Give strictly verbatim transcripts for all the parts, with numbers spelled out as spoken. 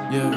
Yeah,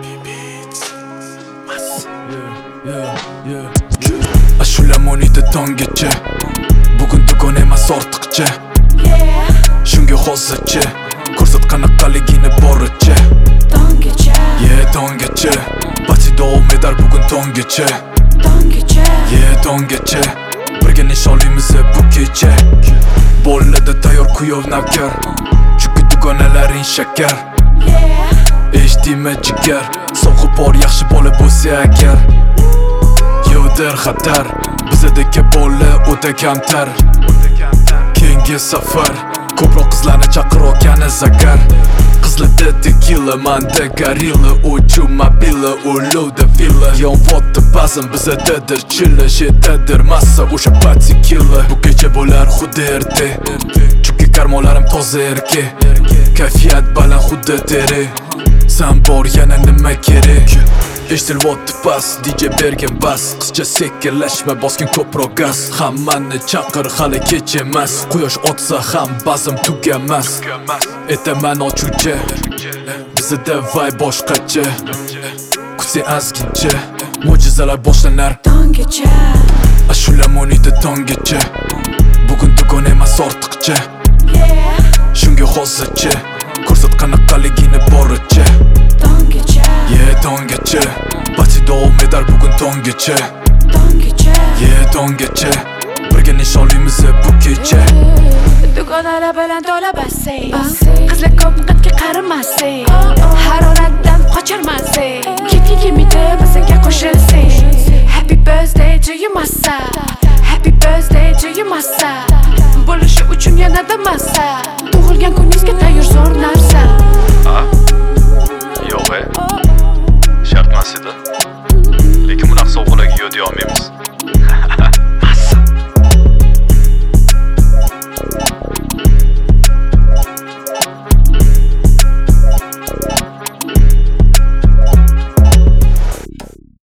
yeah, yeah. Ashula monida tonggacha, bugun tugon emas ortiqcha. Shunga hozircha ko'rsat qanaqaligini boricha. Tonggacha, yeah, tonggacha. Parti davom etar bugun tonggacha. tonggacha, yeah, tonggacha. Birga nishonlaymiz bu kecha. Bo'ladi tayyor kuyov navkar, chunki dugonalaring shakar. Eshitdingmi jigar, sog'ib bor yaxshi bola bo'lsa agar. Yo'dir xatar, bizadagi bola o'ta kamtar. Keyingi safar ko'proq qizlarni chaqirayotgani zakar. Qizlarda tequila, manda gorilla, uchu mobila, ulovda villa. Yonvoqda ba'zan bizadadir chilla, shetadir massa o'sha party killer. Bu kecha bo'lar xuddi erta, chunki karmonlarim toza erki. Kayfiyat baland xuddi teri, san bor yana nima kerak? Eshitilyapti bas, D J bergan bas. Qizcha sekinlashma, bosgin ko'proq gaz. Hammani chaqir, hali kech emas. Quyosh otsa ham bazm tugamas. Etaman ochuvchi, bizda vibe boshqacha. Kutsa azgincha, mo'jizalar boshlanar tonggacha. Ashula monida tonggacha, bugun tugon emas ortiqcha. Shunga hozircha ko'rsat qanaqaligini boricha. Tonggacha, yeah, tonggacha. Parti davom etar bugun tonggacha. tonggacha, yeah, tonggacha. Birga nishonlaymiz bu kecha. dugonalar bilan to'la basseyn. Qizlar ko'p qatga qaramasing, haroratdan qocharmasing. Ketga kelmaydi bizga qo'shilsing. Happy birthday to you massa, happy birthday to you massa. Bo'lishi uchun yanada massa, tug'ilgan kuningizga tayyor zo'r narsa.